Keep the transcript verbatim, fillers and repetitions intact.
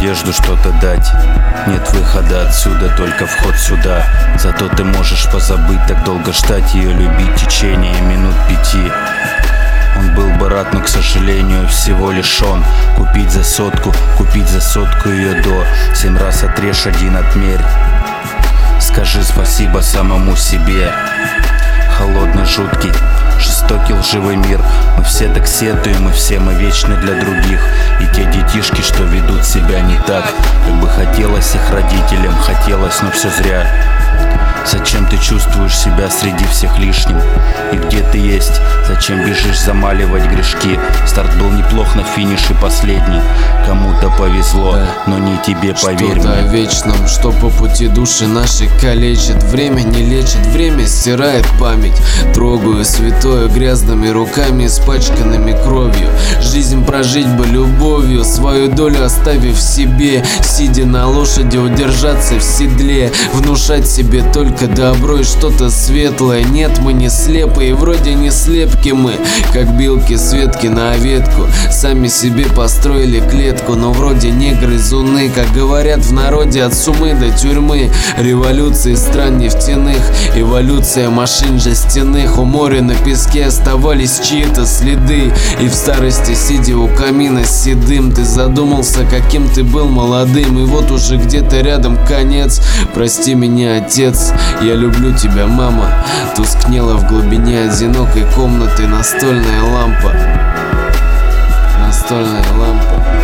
надежду что-то дать. Нет выхода отсюда, только вход сюда. Зато ты можешь позабыть, так долго ждать ее, любить течение минут пяти. Он был бы рад, но, к сожалению, всего лишь он. Купить за сотку, купить за сотку ее до. Семь раз отрежь, один отмерь. Скажи спасибо самому себе. Холодно, жуткий, жестокий, лживый мир. Мы все так сетуем, и все мы вечны для других. И те детишки, что ведут себя не так, как бы хотелось их родителям, хотелось, но все зря. Зачем ты чувствуешь себя среди всех лишним? И где ты есть? Зачем бежишь замаливать грешки? Старт был неплох, на финише последний. Кому-то повезло, да, но не тебе, поверь что-то мне. Что-то о вечном, что по пути души наши калечит. Время не лечит, время стирает память. Трогаю святое грязными руками, испачканными кровью. Жизнь прожить бы любовью, свою долю оставив себе. Сидя на лошади, удержаться в седле, внушать себе только добро и что-то светлое. Нет, мы не слепые, вроде не слепки мы, как белки с ветки на ветку. Сами себе построили клетку, но вроде не грызуны, как говорят в народе, от сумы до тюрьмы. Революции стран нефтяных, эволюция машин жестяных. У моря на песке оставались чьи-то следы, и в старости, сидя у камина седым, ты задумался, каким ты был молодым. И вот уже где-то рядом конец. Прости меня, отец, я люблю тебя, мама. Тускнела в глубине одинокой комнаты настольная лампа. Настольная лампа.